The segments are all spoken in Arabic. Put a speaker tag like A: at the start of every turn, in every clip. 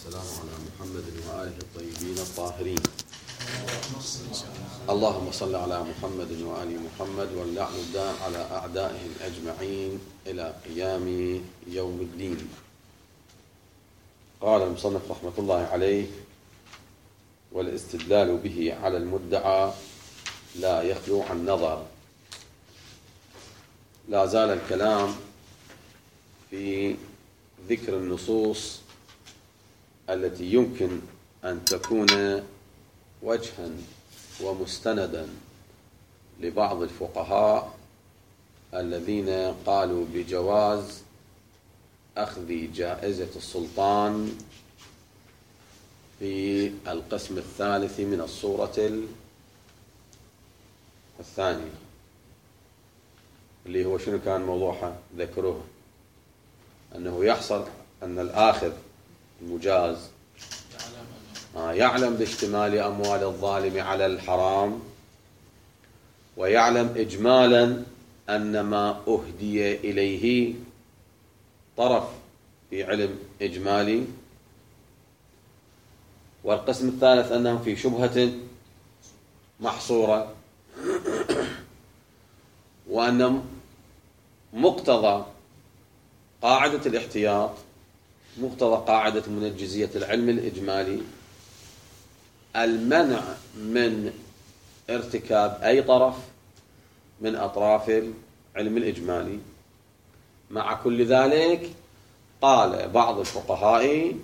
A: والسلام على محمد وآله الطيبين الطاهرين. اللهم صل على محمد وآل محمد واللعن الدائم على أعدائهم أجمعين إلى قيام يوم الدين. قال المصنف رحمة الله عليه: والاستدلال به على المدعى لا يخلو عن نظر. لا زال الكلام في ذكر النصوص التي يمكن أن تكون وجها ومستندا لبعض الفقهاء الذين قالوا بجواز أخذ جائزة السلطان في القسم الثالث من الصورة الثانية، اللي هو شنو كان موضوعها؟ ذكروه أنه يحصل أن الآخذ المجاز يعلم باشتمال أموال الظالم على الحرام، ويعلم إجمالا أن ما أهدي إليه طرف في علم إجمالي، والقسم الثالث أنهم في شبهة محصورة، وأن مقتضى قاعدة الاحتياط، مقتضى قاعدة منجزية العلم الإجمالي، المنع من ارتكاب أي طرف من أطراف العلم الإجمالي. مع كل ذلك قال بعض الفقهاء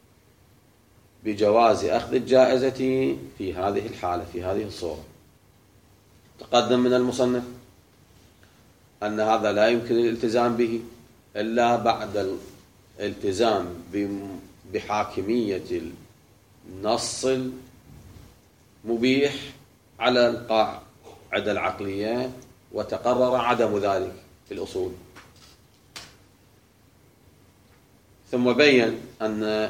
A: بجواز أخذ الجائزة في هذه الحالة، في هذه الصورة. تقدم من المصنف أن هذا لا يمكن الالتزام به إلا بعد الالتزام بحاكمية النص المبيح على القاعدة العقلية، وتقرر عدم ذلك في الأصول. ثم بين أن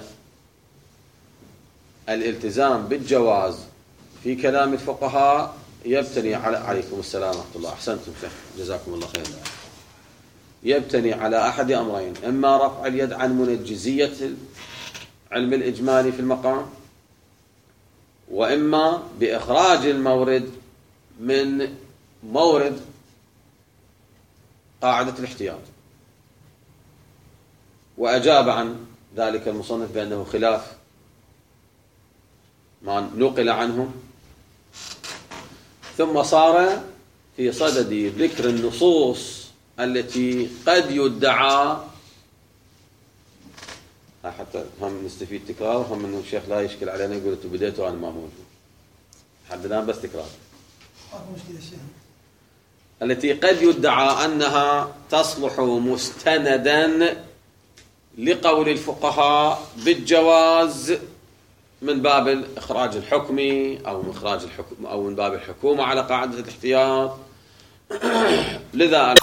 A: الالتزام بالجواز في كلام الفقهاء يبتني على، عليكم السلام ورحمة الله، أحسنتم شيخ جزاكم الله خير، يبتني على أحد أمرين: إما رفع اليد عن منجزية علم الإجمالي في المقام، وإما بإخراج المورد من مورد قاعدة الاحتياط. وأجاب عن ذلك المصنف بأنه خلاف ما نقل عنهم. ثم صار في صدد ذكر النصوص التي قد يدعى، حتى هم نستفيد تكرار، وهم انه الشيخ لا يشكل علينا يقول انتم بديتوا وانا ما موجود، لحد الان بس تكرار. التي قد يدعى انها تصلح مستندا لقول الفقهاء بالجواز من باب اخراج الحكم او من اخراج الحكم او من باب الحكومه على قاعده الاحتياط. لذا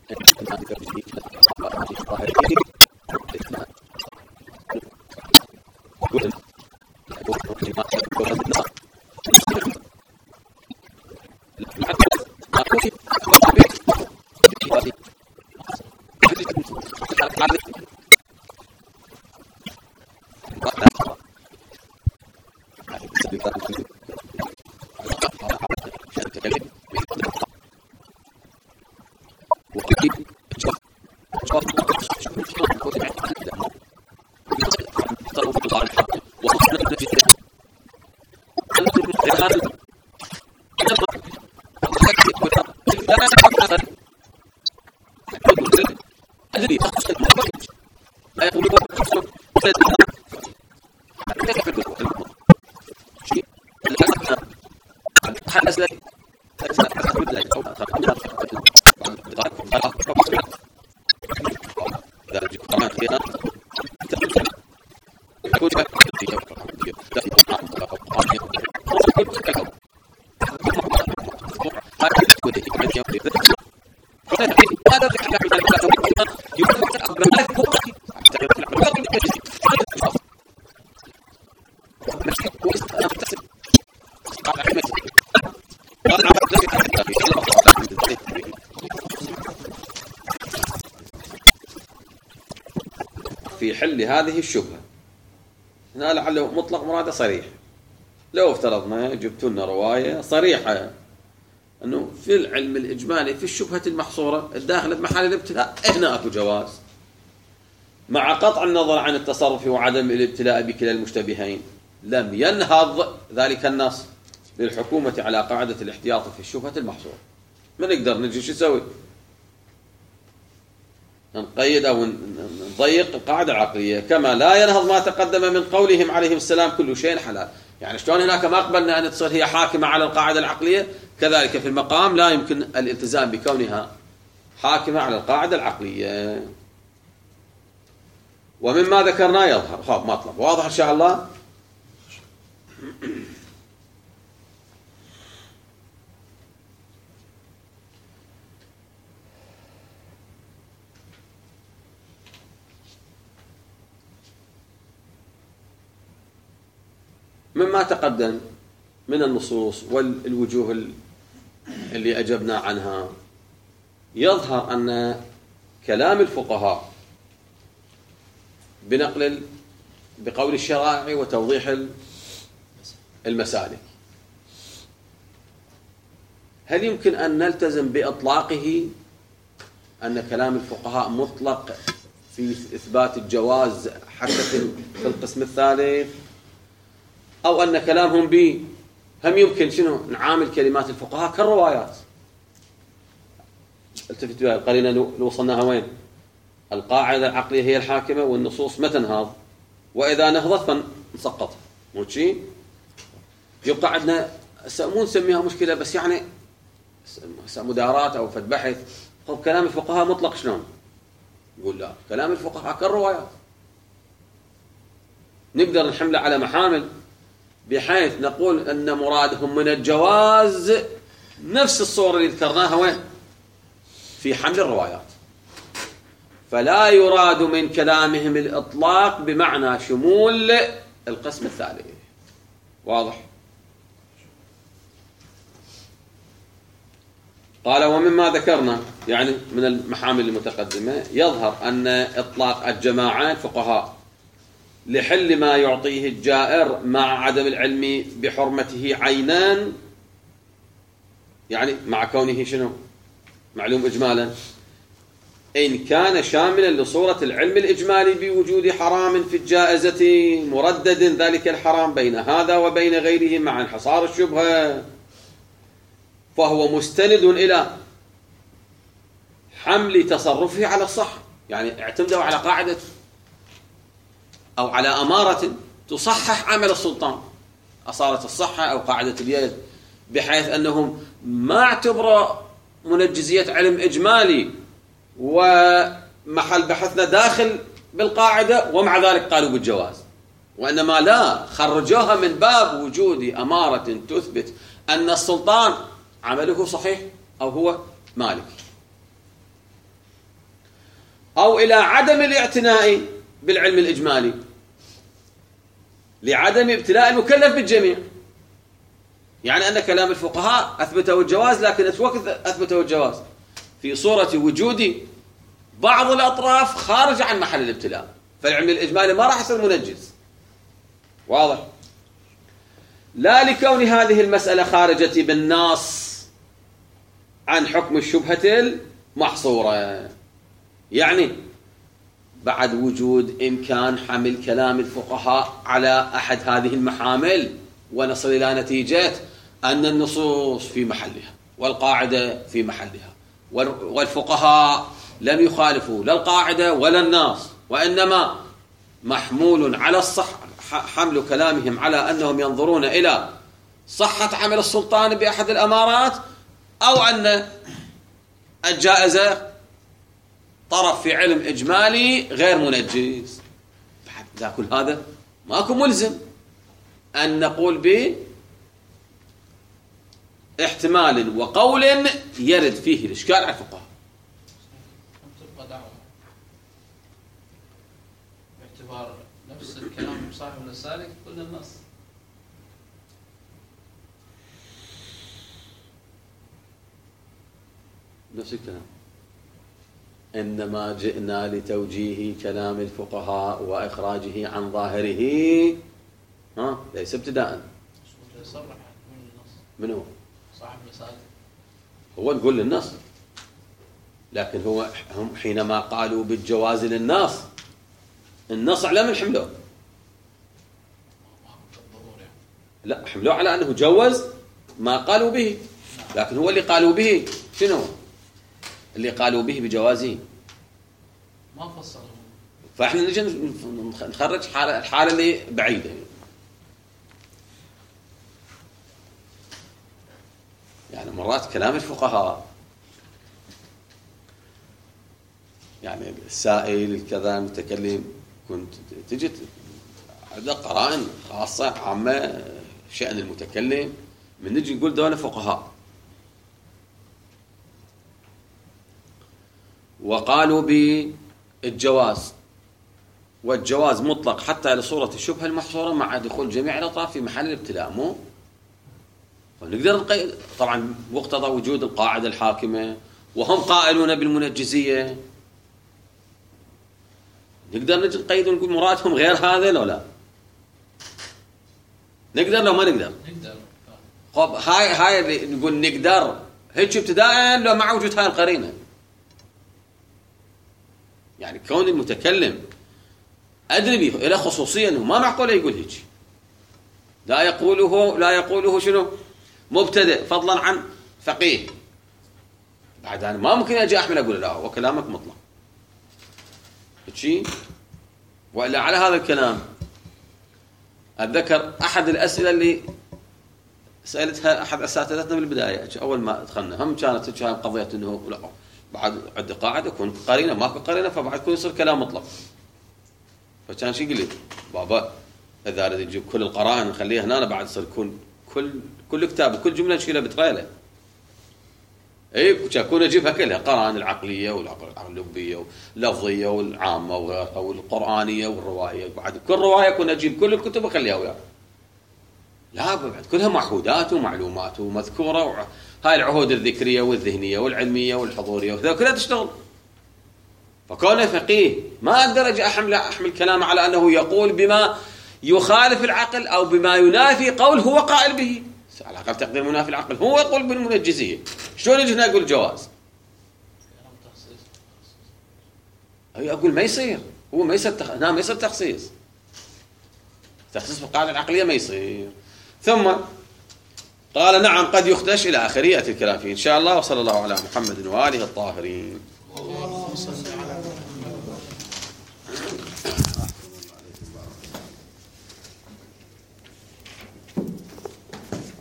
A: في حل هذه الشبهة هنا لعله مطلق مراده صريح. لو افترضنا جبت لنا رواية صريحة أنه في العلم الإجمالي في الشبهة المحصورة الداخلة بمحل الابتلاء هنا أكو جواز، مع قطع النظر عن التصرف وعدم الابتلاء بكلا المشتبهين لم ينهض ذلك النص للحكومة على قاعدة الاحتياط في الشبهة المحصورة. ما نقدر نجي شو نسوي؟ نقيد أو نضيق القاعدة العقلية، كما لا ينهض ما تقدم من قولهم عليهم السلام كل شيء حلال. يعني شلون هناك ما قبلنا أن تصير هي حاكمة على القاعدة العقلية، كذلك في المقام لا يمكن الالتزام بكونها حاكمة على القاعدة العقلية. ومما ذكرنا يظهر خاف مطلب واضح إن شاء الله. مما تقدم من النصوص والوجوه اللي أجبنا عنها يظهر أن كلام الفقهاء بقول الشرائع وتوضيح المسالك هل يمكن أن نلتزم بإطلاقه أن كلام الفقهاء مطلق في إثبات الجواز حتى في القسم الثالث، أو أن كلامهم به هم يمكن شنو نعامل كلمات الفقهاء كالروايات؟ التفت بها القرينة لو وصلناها وين؟ القاعدة العقلية هي الحاكمة والنصوص ما تنهض، وإذا نهضت فنسقطها مو شيء. يبقى عندنا مو نسميها مشكلة بس يعني مدارات أو فد بحث. طب كلام الفقهاء مطلق شلون؟ يقول لا، كلام الفقهاء كالروايات نقدر نحمله على محامل بحيث نقول أن مرادهم من الجواز نفس الصورة اللي ذكرناها وين؟ في حمل الروايات. فلا يراد من كلامهم الإطلاق بمعنى شمول القسم الثالث. واضح؟ قال ومما ذكرنا يعني من المحامل المتقدمة يظهر أن إطلاق الجماعة الفقهاء لحل ما يعطيه الجائر مع عدم العلم بحرمته عينان، يعني مع كونه شنو معلوم إجمالا، إن كان شاملا لصورة العلم الإجمالي بوجود حرام في الجائزة مردد ذلك الحرام بين هذا وبين غيره مع انحصار الشبهة، فهو مستند إلى حمل تصرفه على الصح. يعني اعتمدوا على قاعدة أو على أمارة تصحح عمل السلطان، أصالة الصحة أو قاعدة اليد، بحيث أنهم ما اعتبروا منجزية علم إجمالي ومحل بحثنا داخل بالقاعدة ومع ذلك قالوا بالجواز، وإنما لا، خرجوها من باب وجود أمارة تثبت أن السلطان عمله صحيح أو هو مالك. أو إلى عدم الاعتناء بالعلم الإجمالي لعدم ابتلاء المكلف بالجميع. يعني أن كلام الفقهاء أثبتوا الجواز، لكن وقت أثبتوا الجواز في صورة وجود بعض الأطراف خارج عن محل الابتلاء، فالعلم الإجمالي ما راح يصير منجز. واضح؟ لا لكون هذه المسألة خارجة بالنص عن حكم الشبهة المحصورة، يعني بعد وجود إمكان حمل كلام الفقهاء على أحد هذه المحامل ونصل إلى نتيجة أن النصوص في محلها والقاعدة في محلها، والفقهاء لم يخالفوا لا القاعدة ولا النص، وإنما محمول على الصح حمل كلامهم على أنهم ينظرون إلى صحة عمل السلطان بأحد الأمارات، أو أن الجائزة طرف في علم إجمالي غير منجز. بعد كل هذا ماكو ملزم أن نقول باحتمال وقول يرد فيه الإشكال على الفقهاء.
B: تبقى دعوة باعتبار نفس الكلام صاحب السالك كل النص.
A: نفس الكلام، إنما جئنا لتوجيه كلام الفقهاء وإخراجه عن ظاهره، ليس ابتداء.
B: يصرح من النص.
A: من هو؟
B: صاحب السالك.
A: هو نقول للنص، لكن هم حينما قالوا بالجواز للنص، النص على من حملوه؟ لا، حملوه على أنه جوز ما قالوا به، لكن هو اللي قالوا به شنو؟ اللي قالوا به بجوازه
B: ما فصلوا.
A: فاحنا نجي نخرج الحالة اللي بعيدة. يعني مرات كلام الفقهاء، يعني السائل الكذا المتكلم كنت تجي عندك قرائن خاصة عامة شأن المتكلم، من نجي نقول دول فقهاء وقالوا بالجواز، والجواز مطلق حتى لصورة الشبهة المحصورة مع دخول جميع الأطراف في محل الابتلاء، مو فنقدر نقيد طبعا مقتضى وجود القاعدة الحاكمة، وهم قائلون بالمنجزية. نقدر نجي نقيد ونقول مرادهم غير هذا لو لا؟ نقدر لو ما نقدر؟
B: نقدر.
A: طب هاي اللي نقول نقدر هيك ابتداء لو مع وجود هاي القرينة. يعني كون المتكلم أدري به إلى خصوصيا أنه ما معقول يقول هيك، لا يقوله شنو مبتدئ فضلا عن فقيه. بعد أنا ما ممكن أجي أحمل أقول لا هو كلامك مطلق هيك. وإلا على هذا الكلام أتذكر أحد الأسئلة اللي سألتها أحد أساتذتنا بالبداية أول ما دخلنا، هم كانت قضية أنه لا بعد عد قاعدة كنت قرينة ماكو قرينة فبعد كل يصير كلام مطلق. فكان شي يقول لي بابا إذا أريد نجيب كل القرائن نخليها هنا بعد يصير كل كتاب وكل جملة نشيلها بتريلة. أي كون أجيبها كلها قرائن العقلية والعقلية واللفظية والعامة وغيرها والقرآنية والروائية، بعد كل رواية كون أجيب كل الكتب أخليها وياها. لا بعد كلها معهودات ومعلومات ومذكورة، هاي العهود الذكرية والذهنية والعلمية والحضورية وكذا كلها تشتغل. فكونه فقيه ما أقدر أجي أحمل كلامه على أنه يقول بما يخالف العقل أو بما ينافي قول هو قائل به. على الأقل تقدير منافي العقل هو يقول بالمنجزية، شلون يجي هنا يقول جواز؟ أقول ما يصير، هو ما يصير ما يصير تخصيص بالقاعدة العقلية ما يصير. ثم قال نعم قد يخدش إلى آخره يأتي الكلام فيه إن شاء الله. وصلى الله على محمد وآله الطاهرين.